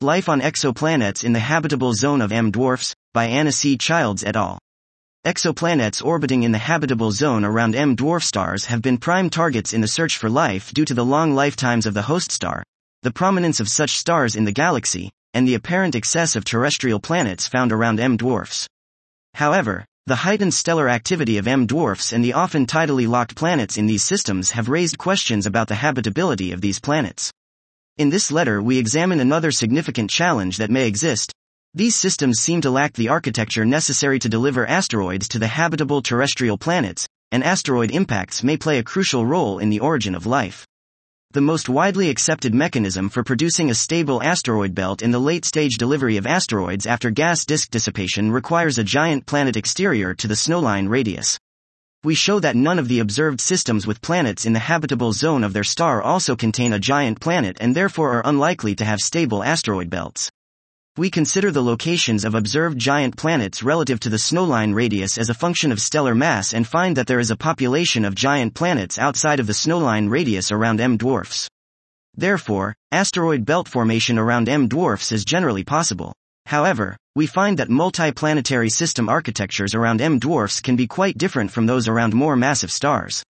Life on Exoplanets in the Habitable Zone of M-Dwarfs, by Anna C. Childs et al. Exoplanets orbiting in the habitable zone around M-dwarf stars have been prime targets in the search for life due to the long lifetimes of the host star, the prominence of such stars in the galaxy, and the apparent excess of terrestrial planets found around M-dwarfs. However, the heightened stellar activity of M-dwarfs and the often tidally locked planets in these systems have raised questions about the habitability of these planets. In this letter we examine another significant challenge that may exist. These systems seem to lack the architecture necessary to deliver asteroids to the habitable terrestrial planets, and asteroid impacts may play a crucial role in the origin of life. The most widely accepted mechanism for producing a stable asteroid belt in the late-stage delivery of asteroids after gas disk dissipation requires a giant planet exterior to the snowline radius. We show that none of the observed systems with planets in the habitable zone of their star also contain a giant planet and therefore are unlikely to have stable asteroid belts. We consider the locations of observed giant planets relative to the snowline radius as a function of stellar mass and find that there is a population of giant planets outside of the snowline radius around M-dwarfs. Therefore, asteroid belt formation around M-dwarfs is generally possible. However, we find that multi-planetary system architectures around M-dwarfs can be quite different from those around more massive stars.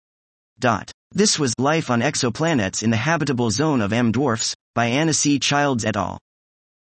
This was Life on Exoplanets in the Habitable Zone of M-Dwarfs, by Anna C. Childs et al.